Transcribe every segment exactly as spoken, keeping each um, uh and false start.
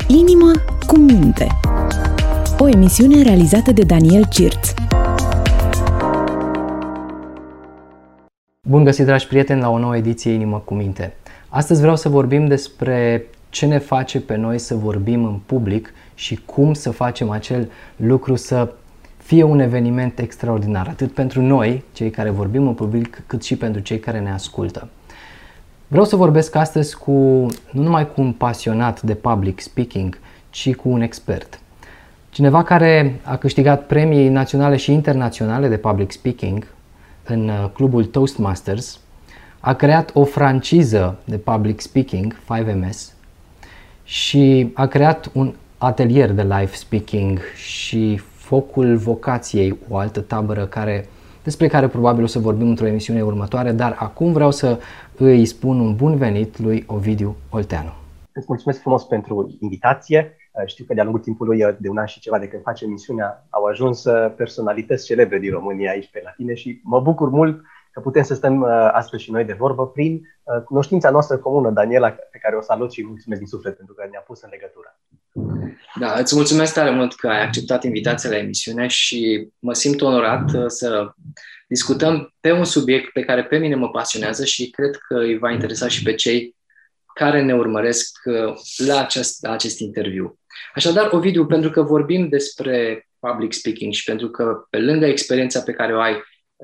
Inimă cu minte. O emisiune realizată de Daniel Cirț. Bun găsit, dragi prieteni, la o nouă ediție Inimă cu minte. Astăzi vreau să vorbim despre ce ne face pe noi să vorbim în public și cum să facem acel lucru să fie un eveniment extraordinar, atât pentru noi, cei care vorbim în public, cât și pentru cei care ne ascultă. Vreau să vorbesc astăzi cu, nu numai cu un pasionat de public speaking, ci cu un expert. Cineva care a câștigat premii naționale și internaționale de public speaking în clubul Toastmasters, a creat o franciză de public speaking, cinci M S, și a creat un atelier de live speaking și Focul Vocației, o altă tabără care, despre care probabil o să vorbim într-o emisiune următoare, dar acum vreau să îi spun un bun venit lui Ovidiu Olteanu. Îți mulțumesc frumos pentru invitație. Știu că de-a lungul timpului, de un an și ceva de când facem emisiunea, au ajuns personalități celebre din România aici pe la tine și mă bucur mult că putem să stăm astăzi și noi de vorbă prin cunoștința noastră comună, Daniela, pe care o salut și mulțumesc din suflet pentru că ne-a pus în legătură. Da, îți mulțumesc tare mult că ai acceptat invitația la emisiune și mă simt onorat să discutăm pe un subiect pe care pe mine mă pasionează și cred că îi va interesa și pe cei care ne urmăresc la acest, la acest interviu. Așadar, Ovidiu, pentru că vorbim despre public speaking și pentru că pe lângă experiența pe care o ai,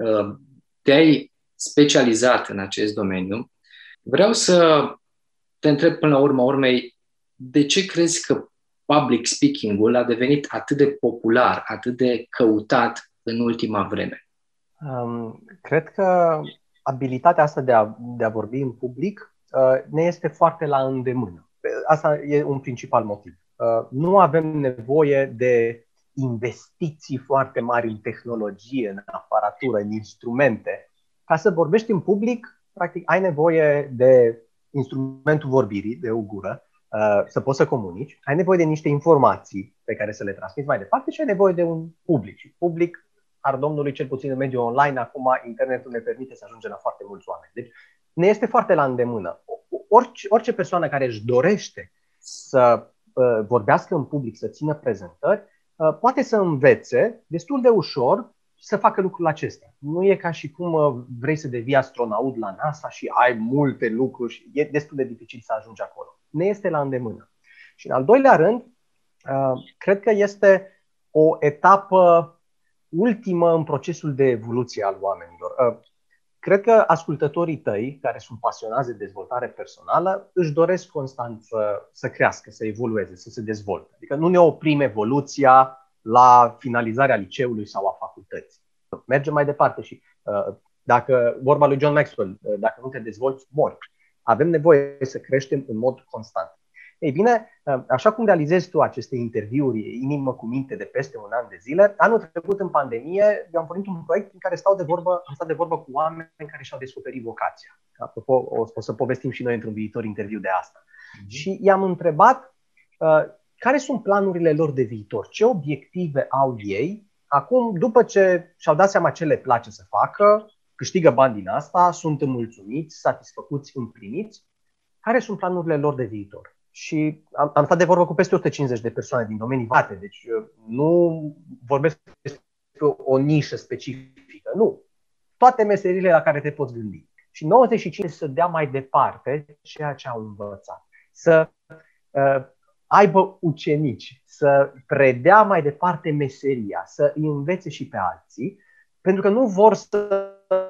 te-ai specializat în acest domeniu, vreau să te întreb până la urma urmei, de ce crezi că public speaking-ul a devenit atât de popular, atât de căutat în ultima vreme? Um, cred că abilitatea asta de a, de a vorbi în public uh, ne este foarte la îndemână. Asta e un principal motiv. Uh, nu avem nevoie de investiții foarte mari în tehnologie, în aparatură, în instrumente. Ca să vorbești în public, practic, ai nevoie de instrumentul vorbirii, de o gură, să poți să comunici, ai nevoie de niște informații pe care să le transmiți mai departe și ai nevoie de un public. Și public, ar Domnului, cel puțin în mediul online, acum internetul ne permite să ajungem la foarte mulți oameni. Deci ne este foarte la îndemână. Orice, orice persoană care își dorește să uh, vorbească în public, să țină prezentări, uh, poate să învețe destul de ușor să facă lucrul acesta. Nu e ca și cum uh, vrei să devii astronaut la NASA și ai multe lucruri și e destul de dificil să ajungi acolo. Ne este la îndemână. Și în al doilea rând, cred că este o etapă ultimă în procesul de evoluție al oamenilor. Cred că ascultătorii tăi, care sunt pasionați de dezvoltare personală, își doresc constant să, să crească, să evolueze, să se dezvolte. Adică nu ne oprim evoluția la finalizarea liceului sau a facultății. Mergem mai departe și dacă, vorba lui John Maxwell, dacă nu te dezvolți, mori. Avem nevoie să creștem în mod constant. Ei bine, așa cum realizezi tu aceste interviuri, Inimă cu minte, de peste un an de zile, anul trecut în pandemie, eu am pornit un proiect în care stau de vorbă, am stat de vorbă cu oameni care și-au descoperit vocația. Apropo, o, o să povestim și noi într-un viitor interviu de asta. Mm-hmm. Și i-am întrebat uh, care sunt planurile lor de viitor, ce obiective au ei, acum, după ce și-au dat seama ce le place să facă, câștigă bani din asta, sunt mulțumiți, satisfăcuți, împliniți, care sunt planurile lor de viitor. Și am, am stat de vorbă cu peste o sută cincizeci de persoane din domenii variate, deci nu vorbesc despre o nișă specifică, nu. Toate meserile la care te poți gândi. Și nouăzeci și cinci să dea mai departe ceea ce au învățat. Să uh, aibă ucenici, să predea mai departe meseria, să îi învețe și pe alții, pentru că nu vor să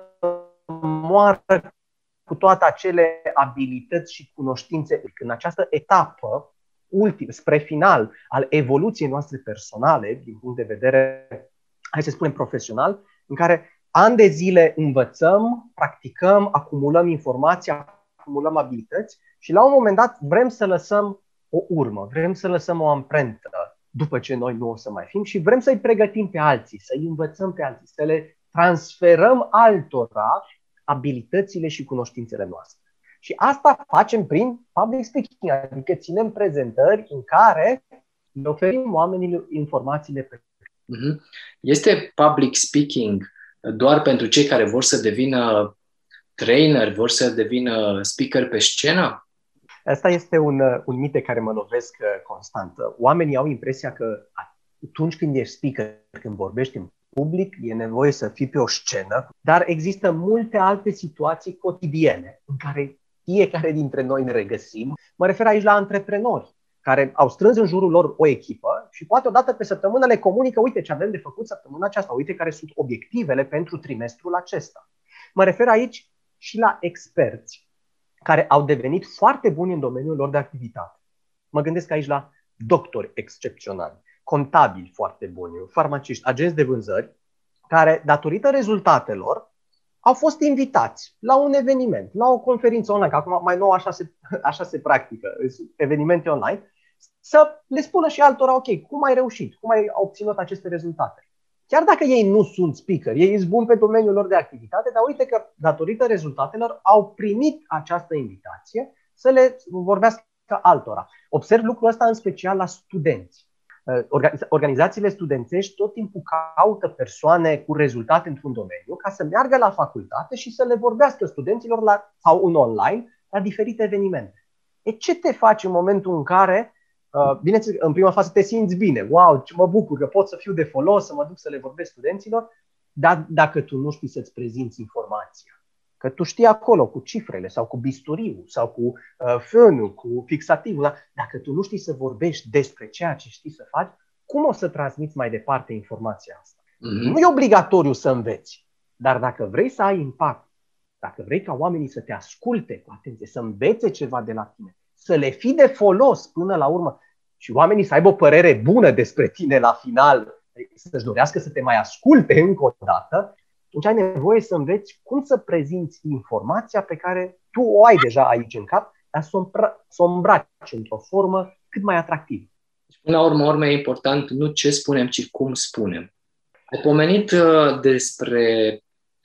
moară cu toate acele abilități și cunoștințe. În această etapă, ultim, spre final, al evoluției noastre personale, din punct de vedere, hai să spunem, profesional, în care ani de zile învățăm, practicăm, acumulăm informații, acumulăm abilități și la un moment dat vrem să lăsăm o urmă, vrem să lăsăm o amprentă după ce noi nu o să mai fim și vrem să-i pregătim pe alții, să-i învățăm pe alții, să le transferăm altora abilitățile și cunoștințele noastre. Și asta facem prin public speaking, adică ținem prezentări în care le oferim oamenilor informațiile pe Este public speaking doar pentru cei care vor să devină trainer, vor să devină speaker pe scenă? Asta este un, un mit de care mă lovesc constant. Oamenii au impresia că atunci când ești speaker, când vorbești în public, e nevoie să fii pe o scenă, dar există multe alte situații cotidiene în care fiecare dintre noi ne regăsim. Mă refer aici la antreprenori care au strâns în jurul lor o echipă și poate odată pe săptămână le comunică, uite ce avem de făcut săptămâna aceasta, uite care sunt obiectivele pentru trimestrul acesta. Mă refer aici și la experți care au devenit foarte buni în domeniul lor de activitate. Mă gândesc aici la doctori excepționali, contabili foarte buni, farmaciști, agenți de vânzări, care, datorită rezultatelor, au fost invitați la un eveniment, la o conferință online, că acum mai nou așa se, așa se practică, evenimente online, să le spună și altora, ok, cum ai reușit, cum ai obținut aceste rezultate. Chiar dacă ei nu sunt speaker, ei sunt buni pe domeniul lor de activitate, dar uite că, datorită rezultatelor, au primit această invitație să le vorbească altora. Observ lucrul ăsta în special la studenți. Organizațiile studențești tot timpul caută persoane cu rezultate într-un domeniu ca să meargă la facultate și să le vorbească studenților la, sau în online la diferite evenimente. E, ce te faci în momentul în care, uh, bineînțeles, în prima fază te simți bine, wow, ce mă bucur că pot să fiu de folos, să mă duc să le vorbesc studenților, dar dacă tu nu știi să-ți prezinți informația, că tu știi acolo cu cifrele sau cu bisturiul sau cu uh, fânul, cu fixativul, da? Dacă tu nu știi să vorbești despre ceea ce știi să faci, cum o să transmiți mai departe informația asta? Mm-hmm. Nu e obligatoriu să înveți, dar dacă vrei să ai impact, dacă vrei ca oamenii să te asculte cu atenție, să învețe ceva de la tine, să le fii de folos până la urmă și oamenii să aibă o părere bună despre tine la final, să-și dorească să te mai asculte încă o dată, atunci ai nevoie să înveți cum să prezinți informația pe care tu o ai deja aici în cap, dar să o, îmbra- să o îmbraci într-o formă cât mai atractivă. Până la urmă, urmă e important nu ce spunem, ci cum spunem. Ai pomenit uh, despre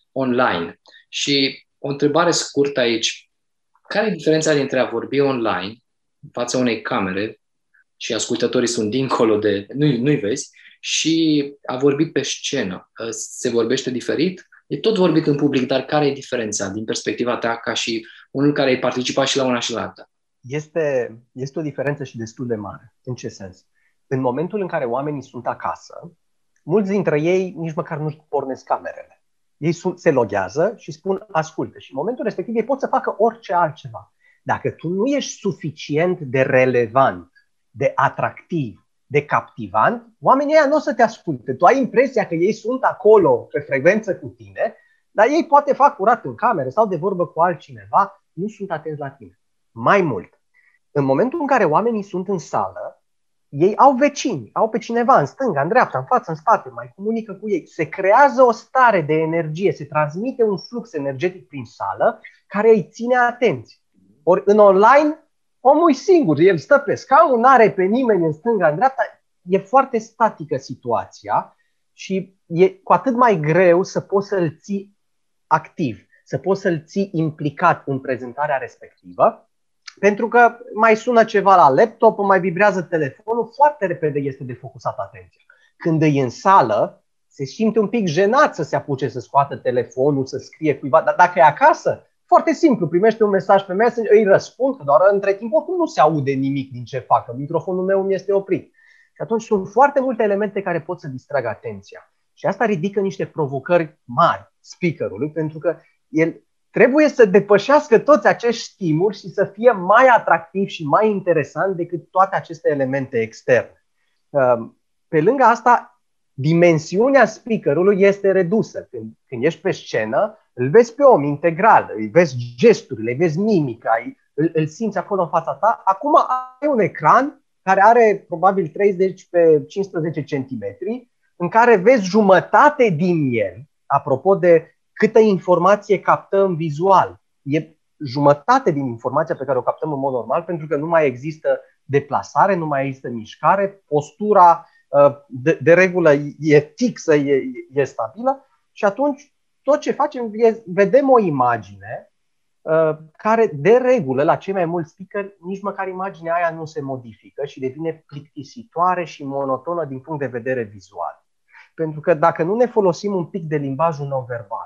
online și o întrebare scurtă aici. Care e diferența dintre a vorbi online în fața unei camere și ascultătorii sunt dincolo de... Nu-i, nu-i vezi, și a vorbi pe scenă? Se vorbește diferit? E tot vorbit în public, dar care e diferența din perspectiva ta ca și unul care ai participat și la una și la alta? Este, este o diferență și destul de mare. În ce sens? În momentul în care oamenii sunt acasă, mulți dintre ei nici măcar nu-și pornesc camerele. Ei sunt, se loghează și spun ascultă. Și în momentul respectiv ei pot să facă orice altceva. Dacă tu nu ești suficient de relevant, de atractiv, de captivant, oamenii ăia nu o să te asculte. Tu ai impresia că ei sunt acolo pe frecvență cu tine, dar ei poate fac curat în camere sau de vorbă cu altcineva, nu sunt atenți la tine. Mai mult, în momentul în care oamenii sunt în sală, ei au vecini, au pe cineva în stânga, în dreapta, în față, în spate, mai comunică cu ei. Se creează o stare de energie, se transmite un flux energetic prin sală care îi ține atenți. Ori în online, omul e singur, el stă pe scaun, nu are pe nimeni în stânga, în dreapta, e foarte statică situația și e cu atât mai greu să poți să-l ții activ, să poți să-l ții implicat în prezentarea respectivă, pentru că mai sună ceva la laptop, mai vibrează telefonul, foarte repede este defocusat atenția. Când e în sală, se simte un pic jenat să se apuce să scoată telefonul, să scrie cuiva, dar dacă e acasă, foarte simplu, primește un mesaj pe Messenger, îi răspund, că doar între timp oricum nu se aude nimic din ce fac, că microfonul meu mi este oprit. Și atunci sunt foarte multe elemente care pot să distragă atenția. Și asta ridică niște provocări mari speakerului, pentru că el trebuie să depășească toți acești stimuli și să fie mai atractiv și mai interesant decât toate aceste elemente externe. Pe lângă asta, dimensiunea speakerului este redusă. Când, când ești pe scenă, îl vezi pe om integral, îi vezi gesturile, îi vezi mimica, îl, îl simți acolo în fața ta. Acum ai un ecran care are probabil treizeci pe cincisprezece centimetri, în care vezi jumătate din el, apropo de câtă informație captăm vizual. E jumătate din informația pe care o captăm în mod normal, pentru că nu mai există deplasare, nu mai există mișcare, postura de, de regulă e fixă, e, e stabilă și atunci tot ce facem, e, vedem o imagine uh, care de regulă, la cei mai mulți speaker, nici măcar imaginea aia nu se modifică și devine plictisitoare și monotonă din punct de vedere vizual. Pentru că dacă nu ne folosim un pic de limbajul non-verbal,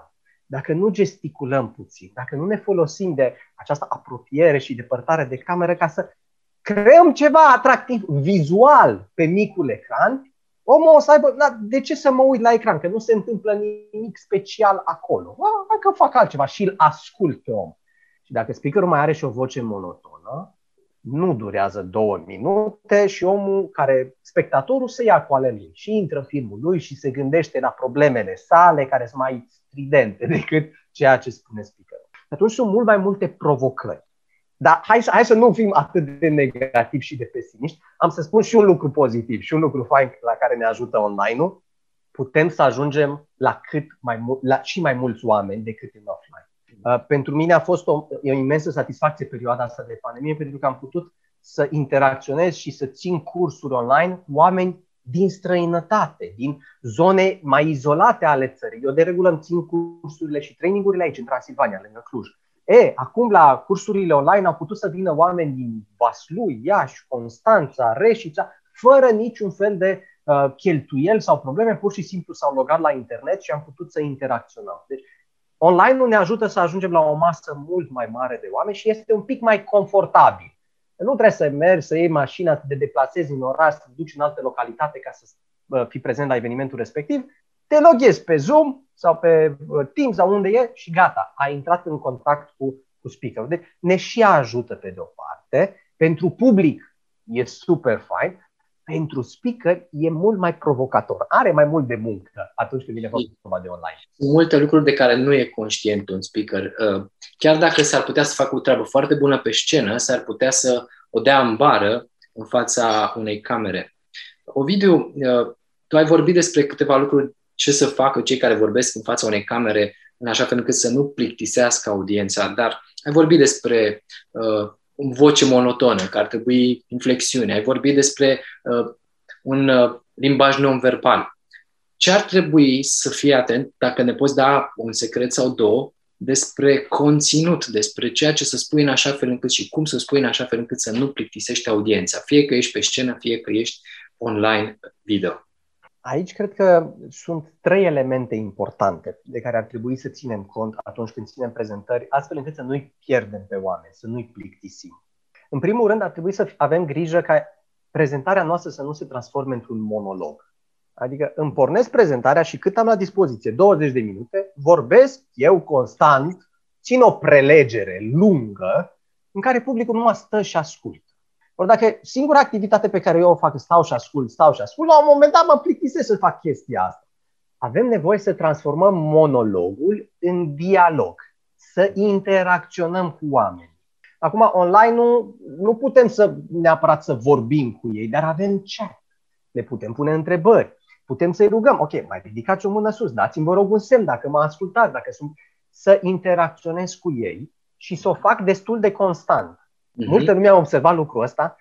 dacă nu gesticulăm puțin, dacă nu ne folosim de această apropiere și depărtare de cameră ca să creăm ceva atractiv vizual pe micul ecran, omul o să aibă, da, de ce să mă uit la ecran? Că nu se întâmplă nimic special acolo. A, hai că fac altceva și îl ascult pe om. Și dacă speakerul mai are și o voce monotonă, nu durează două minute și omul, care, spectatorul, se ia cu ale lui și intră în filmul lui și se gândește la problemele sale care sunt mai stridente decât ceea ce spune speakerul. Atunci sunt mult mai multe provocări. Dar hai, hai să nu fim atât de negativi și de pesimiști. Am să spun și un lucru pozitiv și un lucru fain la care ne ajută online-ul. Putem să ajungem la, cât mai mul- la și mai mulți oameni decât în offline. Uh, pentru mine a fost o, o imensă satisfacție perioada asta de pandemie, pentru că am putut să interacționez și să țin cursuri online cu oameni din străinătate, din zone mai izolate ale țării. Eu de regulă îmi țin cursurile și trainingurile aici, în Transilvania, lângă Cluj. E, acum la cursurile online au putut să vină oameni din Vaslui, Iași, Constanța, Reșița, fără niciun fel de uh, cheltuieli sau probleme, pur și simplu s-au logat la internet și am putut să interacționăm. Deci, online-ul ne ajută să ajungem la o masă mult mai mare de oameni și este un pic mai confortabil. Nu trebuie să mergi, să iei mașina, să te deplasezi în oraș, să te duci în altă localitate ca să uh, fii prezent la evenimentul respectiv. Te loghezi pe Zoom sau pe Teams sau unde e și gata, ai intrat în contact cu, cu speakerul. Deci ne și ajută pe de-o parte. Pentru public e super fain, pentru speaker e mult mai provocator. Are mai mult de muncă atunci când vine vorba de online. Sunt multe lucruri de care nu e conștient un speaker. Chiar dacă s-ar putea să facă o treabă foarte bună pe scenă, s-ar putea să o dea în bară în fața unei camere. Ovidiu, tu ai vorbit despre câteva lucruri ce să facă cei care vorbesc în fața unei camere în așa fel încât să nu plictisească audiența, dar ai vorbit despre uh, o voce monotonă, că ar trebui inflexiune, ai vorbit despre uh, un uh, limbaj non-verbal. Ce ar trebui să fii atent, dacă ne poți da un secret sau două, despre conținut, despre ceea ce să spui în așa fel încât și cum să spui în așa fel încât să nu plictisești audiența, fie că ești pe scenă, fie că ești online video. Aici cred că sunt trei elemente importante de care ar trebui să ținem cont atunci când ținem prezentări, astfel încât să nu-i pierdem pe oameni, să nu-i plictisim. În primul rând, ar trebui să avem grijă ca prezentarea noastră să nu se transforme într-un monolog. Adică îmi pornesc prezentarea și cât am la dispoziție, douăzeci de minute, vorbesc eu constant, țin o prelegere lungă în care publicul numai stă și ascultă. Ori dacă singura activitate pe care eu o fac, stau și ascult, stau și ascult, la un moment dat mă plictisesc să fac chestia asta. Avem nevoie să transformăm monologul în dialog, să interacționăm cu oameni. Acum, online nu, nu putem să neapărat să vorbim cu ei, dar avem chat. Le putem pune întrebări, putem să-i rugăm. Ok, mai ridicați o mână sus, dați-mi vă rog un semn dacă mă ascultați, dacă sunt... Să interacționez cu ei și să o fac destul de constant. Mm-hmm. Multă lume a observat lucrul ăsta,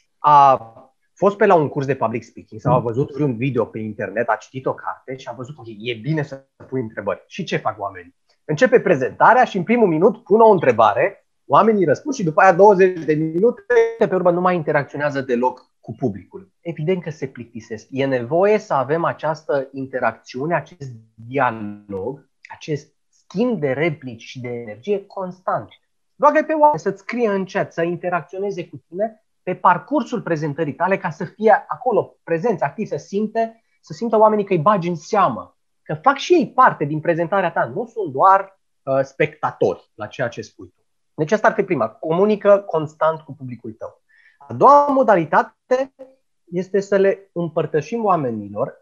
a fost pe la un curs de public speaking sau a văzut vreun video pe internet, a citit o carte și a văzut că e bine să pui întrebări. Și ce fac oamenii? Începe prezentarea și în primul minut pun o întrebare, oamenii răspund și după aia douăzeci de minute pe urmă nu mai interacționează deloc cu publicul. Evident că se plictisesc. E nevoie să avem această interacțiune, acest dialog, acest schimb de replici și de energie constant. Roagă pe oameni să-ți scrie în chat, să interacționeze cu tine pe parcursul prezentării tale ca să fie acolo prezenți, activi, să simte, să simtă oamenii că îi bagi în seamă, că fac și ei parte din prezentarea ta, nu sunt doar uh, spectatori la ceea ce spui tu. Deci asta ar fi prima, comunică constant cu publicul tău. A doua modalitate este să le împărtășim oamenilor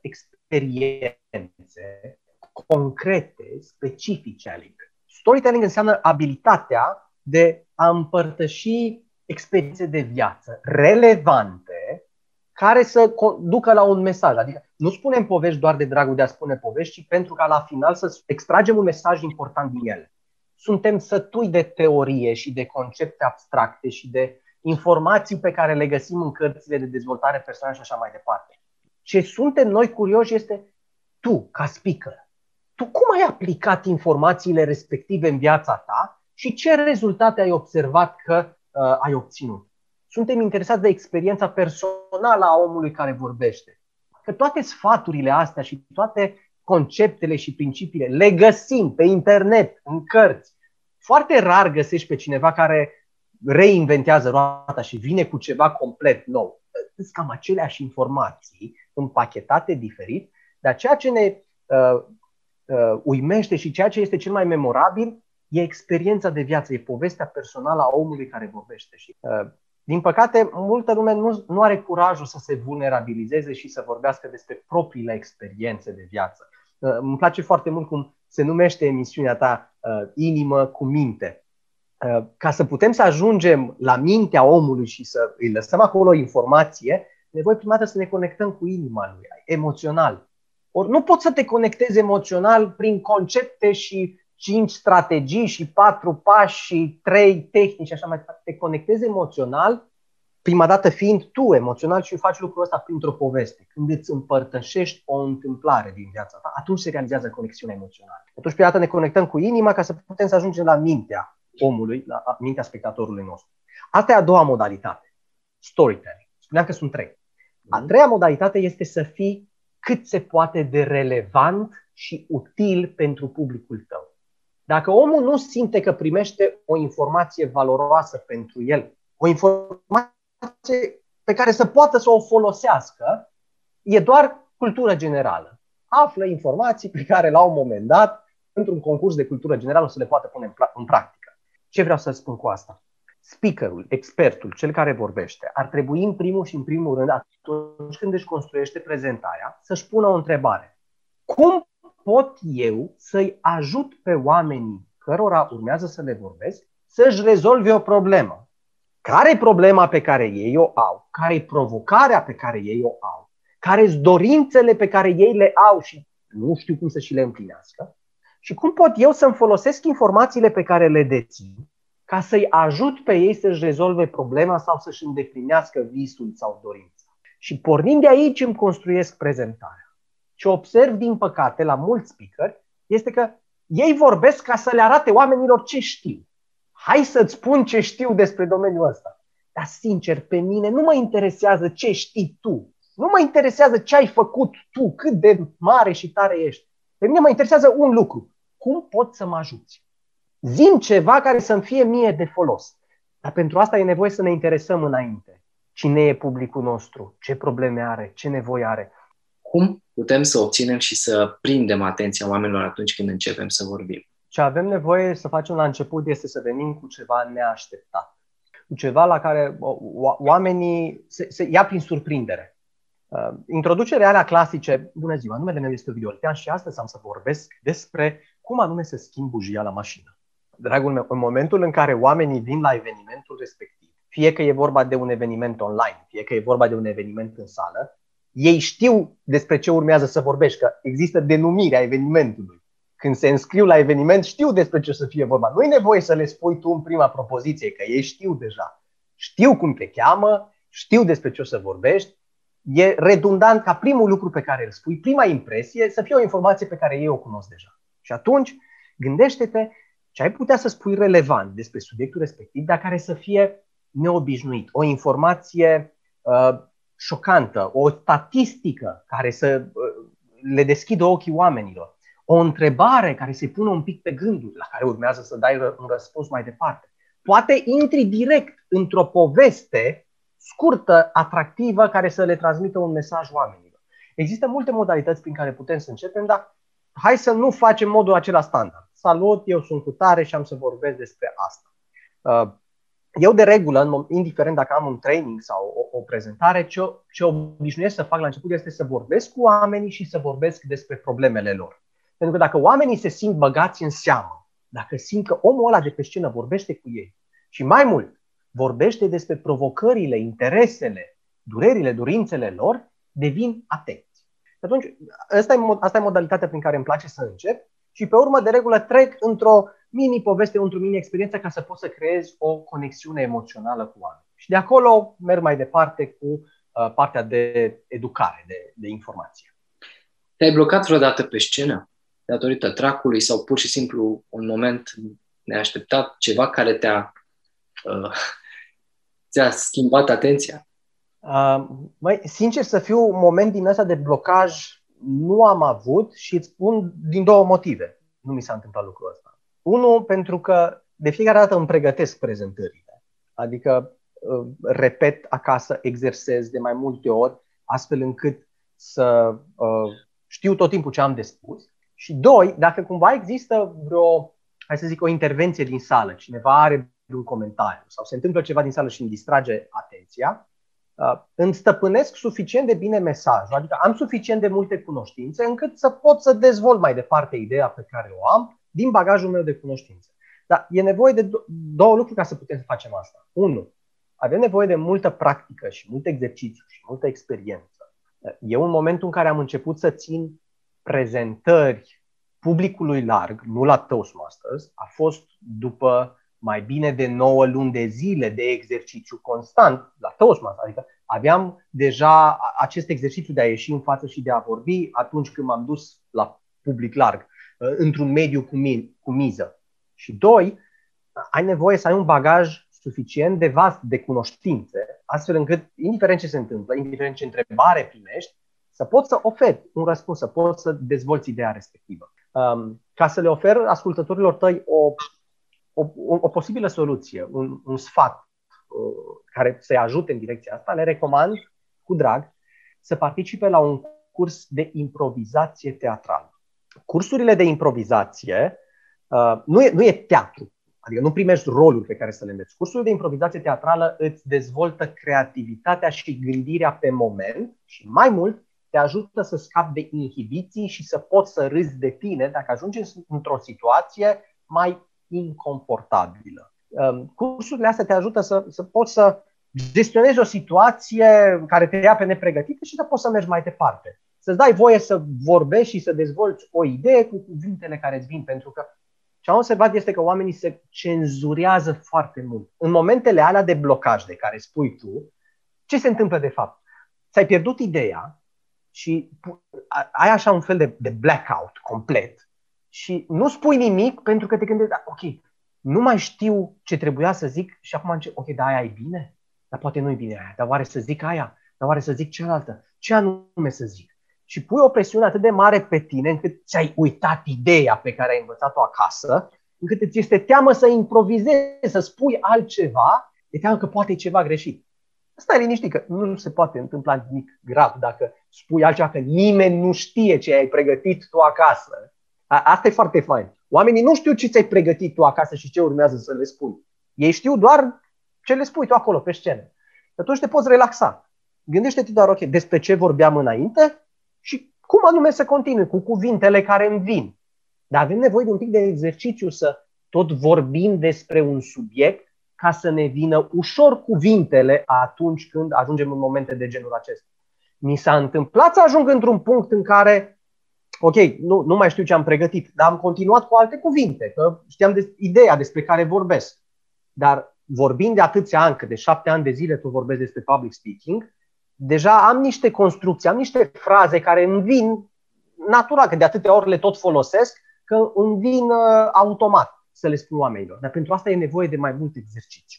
experiențe concrete, specifice. Storytelling înseamnă abilitatea de a împărtăși experiențe de viață relevante care să ducă la un mesaj. Adică nu spunem povești doar de dragul de a spune povești, ci pentru ca la final să extragem un mesaj important din ele. Suntem sătui de teorie și de concepte abstracte și de informații pe care le găsim în cărțile de dezvoltare personală și așa mai departe. Ce suntem noi curioși este tu, ca speaker. Tu cum ai aplicat informațiile respective în viața ta și ce rezultate ai observat că uh, ai obținut? Suntem interesați de experiența personală a omului care vorbește. Că toate sfaturile astea și toate conceptele și principiile le găsim pe internet, în cărți. Foarte rar găsești pe cineva care reinventează roata și vine cu ceva complet nou. Sunt cam aceleași informații împachetate diferit, dar ceea ce ne uh, uh, uimește și ceea ce este cel mai memorabil e experiența de viață, e povestea personală a omului care vorbește. Și, uh, din păcate, multă lume nu, nu are curajul să se vulnerabilizeze și să vorbească despre propriile experiențe de viață. Uh, îmi place foarte mult cum se numește emisiunea ta, uh, Inimă cu minte. Uh, ca să putem să ajungem la mintea omului și să îi lăsăm acolo informație, nevoie prima dată să ne conectăm cu inima lui, emoțional. Ori nu poți să te conectezi emoțional prin concepte și cinci strategii și patru pași și trei tehnici și așa mai departe. Te conectezi emoțional, prima dată fiind tu emoțional și faci lucrul ăsta printr-o poveste. Când îți împărtășești o întâmplare din viața ta, atunci se realizează conexiunea emoțională. Atunci, prima dată ne conectăm cu inima ca să putem să ajungem la mintea omului, la mintea spectatorului nostru. Asta e a doua modalitate, storytelling. Spuneam că sunt trei. A treia modalitate este să fii cât se poate de relevant și util pentru publicul tău. Dacă omul nu simte că primește o informație valoroasă pentru el, o informație pe care să poată să o folosească, e doar cultură generală. Află informații pe care la un moment dat, într-un concurs de cultură generală, o să le poată pune în practică. Ce vreau să spun cu asta? Speakerul, expertul, cel care vorbește, ar trebui în primul și în primul rând, atunci când își construiește prezentarea, să-și pună o întrebare. Cum pot eu să-i ajut pe oamenii cărora urmează să le vorbesc să-și rezolve o problemă? Care e problema pe care ei o au? Care e provocarea pe care ei o au? Care sunt dorințele pe care ei le au și nu știu cum să și le împlinească? Și cum pot eu să-mi folosesc informațiile pe care le dețin ca să-i ajut pe ei să-și rezolve problema sau să-și îndeplinească visul sau dorința? Și pornind de aici îmi construiesc prezentarea. Ce observ, din păcate, la mulți speakeri, este că ei vorbesc ca să le arate oamenilor ce știu. Hai să-ți spun ce știu despre domeniul ăsta. Dar, sincer, pe mine nu mă interesează ce știi tu. Nu mă interesează ce ai făcut tu, cât de mare și tare ești. Pe mine mă interesează un lucru. Cum pot să mă ajuți? Zi-mi ceva care să-mi fie mie de folos. Dar pentru asta e nevoie să ne interesăm înainte. Cine e publicul nostru? Ce probleme are? Ce nevoie are? Cum putem să obținem și să prindem atenția oamenilor atunci când începem să vorbim? Ce avem nevoie să facem la început este să venim cu ceva neașteptat. Cu ceva la care oamenii se, se ia prin surprindere. Uh, introducerea alea clasice, bună ziua, numele meu este Ovidiu Oltean și astăzi am să vorbesc despre cum anume să schimb bujia la mașină. Dragul meu, în momentul în care oamenii vin la evenimentul respectiv, fie că e vorba de un eveniment online, fie că e vorba de un eveniment în sală, ei știu despre ce urmează să vorbești, că există denumirea evenimentului. Când se înscriu la eveniment, știu despre ce o să fie vorba. Nu e nevoie să le spui tu în prima propoziție, că ei știu deja. Știu cum te cheamă, știu despre ce o să vorbești. E redundant ca primul lucru pe care îl spui, prima impresie, să fie o informație pe care ei o cunosc deja. Și atunci, gândește-te ce ai putea să spui relevant despre subiectul respectiv, dar care să fie neobișnuit. O informație uh, șocantă, o statistică care să uh, le deschidă ochii oamenilor. O întrebare care să-i pună un pic pe gânduri, la care urmează să dai un răspuns mai departe. Poate intri direct într-o poveste scurtă, atractivă, care să le transmită un mesaj oamenilor. Există multe modalități prin care putem să începem, dar hai să nu facem modul acela standard. Salut, eu sunt cutare și am să vorbesc despre asta. Eu de regulă, indiferent dacă am un training sau o, o prezentare, ce, ce obișnuiesc să fac la început este să vorbesc cu oamenii și să vorbesc despre problemele lor. Pentru că dacă oamenii se simt băgați în seamă, dacă simt că omul ăla de pe scenă vorbește cu ei și mai mult vorbește despre provocările, interesele, durerile, dorințele lor, devin atenți. Atunci, asta e, asta e modalitatea prin care îmi place să încep și pe urmă, de regulă, trec într-o mini-poveste, într-o mini-experiență ca să pot să creez o conexiune emoțională cu oameni. Și de acolo merg mai departe cu uh, partea de educare, de, de informație. Te-ai blocat vreodată pe scenă datorită tracului sau pur și simplu un moment neașteptat, ceva care te-a, uh, ți-a schimbat atenția? Uh, măi, sincer să fiu, un moment din ăsta de blocaj nu am avut și îți spun din două motive. Nu mi s-a întâmplat lucrul ăsta. Unul, pentru că de fiecare dată îmi pregătesc prezentările. Adică repet acasă, exersez de mai multe ori, astfel încât să uh, știu tot timpul ce am de spus. Și doi, dacă cumva există vreo, hai să zic, o intervenție din sală, cineva are un comentariu sau se întâmplă ceva din sală și îmi distrage atenția, uh, îmi stăpânesc suficient de bine mesajul, adică am suficient de multe cunoștințe încât să pot să dezvolt mai departe ideea pe care o am din bagajul meu de cunoștințe. Dar e nevoie de do- două lucruri ca să putem să facem asta. Unu, avem nevoie de multă practică și mult exercițiu și multă experiență. Eu în momentul în care am început să țin prezentări publicului larg, nu la Toastmasters, a fost după mai bine de nouă luni de zile de exercițiu constant la Toastmasters. Adică aveam deja acest exercițiu de a ieși în față și de a vorbi atunci când m-am dus la public larg, într-un mediu cu, mi- cu miză. Și doi, ai nevoie să ai un bagaj suficient de vast de cunoștințe, astfel încât, indiferent ce se întâmplă, indiferent ce întrebare primești, să poți să oferi un răspuns, să poți să dezvolți ideea respectivă. Um, ca să le ofer ascultătorilor tăi o, o, o posibilă soluție, un, un sfat uh, care să-i ajute în direcția asta, le recomand cu drag să participe la un curs de improvizație teatrală. Cursurile de improvizație uh, nu, e, nu e teatru. Adică nu primești roluri pe care să le înveți. Cursul de improvizație teatrală îți dezvoltă creativitatea și gândirea pe moment și mai mult te ajută să scapi de inhibiții și să poți să râzi de tine dacă ajungi într-o situație mai inconfortabilă. Cursurile astea te ajută să, să poți să gestionezi o situație care te ia pe nepregătite și să poți să mergi mai departe. Să-ți dai voie să vorbești și să dezvolți o idee cu cuvintele care îți vin, pentru că ce am observat este că oamenii se cenzurează foarte mult. În momentele alea de blocaj de care spui tu, ce se întâmplă de fapt? Ți-ai pierdut ideea și ai așa un fel de, de blackout complet și nu spui nimic pentru că te gândești, da, ok, nu mai știu ce trebuia să zic și acum încep, ok, dar aia e bine? Dar poate nu e bine aia, dar oare să zic aia? Dar oare să zic cealaltă? Ce anume să zic? Și pui o presiune atât de mare pe tine încât ți-ai uitat ideea pe care ai învățat-o acasă, încât îți este teamă să improvizezi, să spui altceva, e teamă că poate e ceva greșit. Stai liniștit că nu se poate întâmpla nimic grav dacă spui altceva, că nimeni nu știe ce ai pregătit tu acasă. Asta e foarte fain. Oamenii nu știu ce ți-ai pregătit tu acasă și ce urmează să le spui. Ei știu doar ce le spui tu acolo pe scenă. Atunci te poți relaxa. Gândește-te doar, ok, despre ce vorbeam înainte și cum anume să continui cu cuvintele care îmi vin. Dar avem nevoie de un pic de exercițiu să tot vorbim despre un subiect ca să ne vină ușor cuvintele atunci când ajungem în momente de genul acesta. Mi s-a întâmplat să ajung într-un punct în care, ok, nu, nu mai știu ce am pregătit, dar am continuat cu alte cuvinte, că știam de ideea despre care vorbesc. Dar vorbind de atâția ani, că de șapte ani de zile tu vorbești despre public speaking, deja am niște construcții, am niște fraze care îmi vin natural, că de atâtea ori le tot folosesc, că îmi vin uh, automat să le spun oamenilor. Dar pentru asta e nevoie de mai mult exercițiu.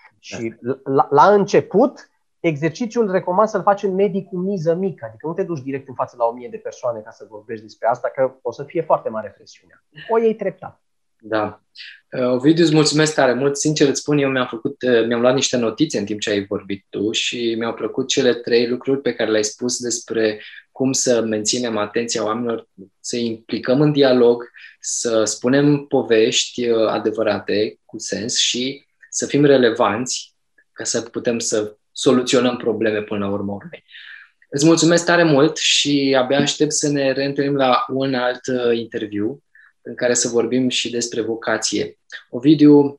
Și la, la început, exercițiul recomand să-l faci în medii cu miză mică, adică nu te duci direct în față la o mie de persoane ca să vorbești despre asta, că o să fie foarte mare presiunea. O iei treptat. Da. Ovidiu, îți mulțumesc tare mult. Sincer îți spun, eu mi-am făcut, mi-am luat niște notițe în timp ce ai vorbit tu și mi-au plăcut cele trei lucruri pe care le-ai spus despre cum să menținem atenția oamenilor, să implicăm în dialog, să spunem povești adevărate, cu sens și să fim relevanți ca să putem să soluționăm probleme până la urmă urmei. Îți mulțumesc tare mult și abia aștept să ne reîntâlnim la un alt interviu în care să vorbim și despre vocație. Ovidiu,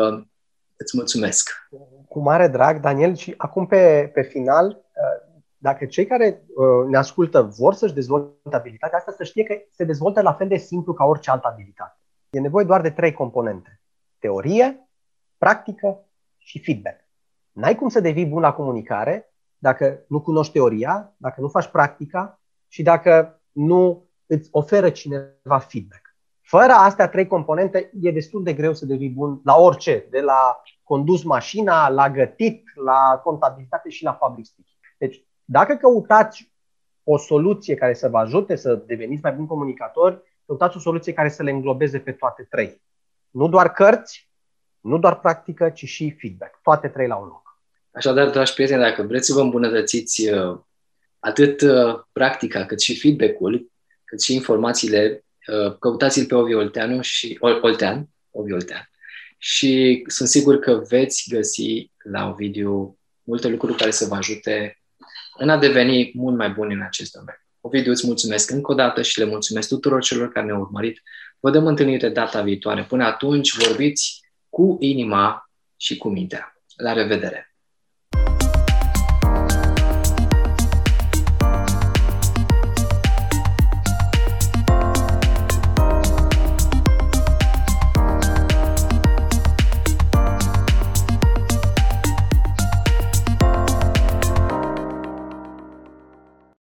îți mulțumesc. Cu mare drag, Daniel, și acum pe, pe final, dacă cei care ne ascultă vor să-și dezvolte abilitatea asta, să știe că se dezvoltă la fel de simplu ca orice altă abilitate. E nevoie doar de trei componente. Teorie, practică și feedback. N-ai cum să devii bun la comunicare dacă nu cunoști teoria, dacă nu faci practica și dacă nu îți oferă cineva feedback. Fără astea trei componente e destul de greu să devii bun la orice, de la condus mașina, la gătit, la contabilitate și la public speaking. Deci, dacă căutați o soluție care să vă ajute să deveniți mai buni comunicatori, căutați o soluție care să le înglobeze pe toate trei. Nu doar cărți, nu doar practică, ci și feedback. Toate trei la un loc. Așadar, dragi prieteni, dacă vreți să vă îmbunătățiți uh, atât uh, practica, cât și feedback-ul, cât și informațiile, uh, căutați-l pe Ovi Olteanu și Oltean, Ovi Oltean. Și sunt sigur că veți găsi la Ovidiu multe lucruri care să vă ajute în a deveni mult mai buni în acest domeniu. Ovidiu, îți mulțumesc încă o dată și le mulțumesc tuturor celor care ne-au urmărit. Vă dăm întâlnire data viitoare. Până atunci, vorbiți cu inima și cu mintea. La revedere!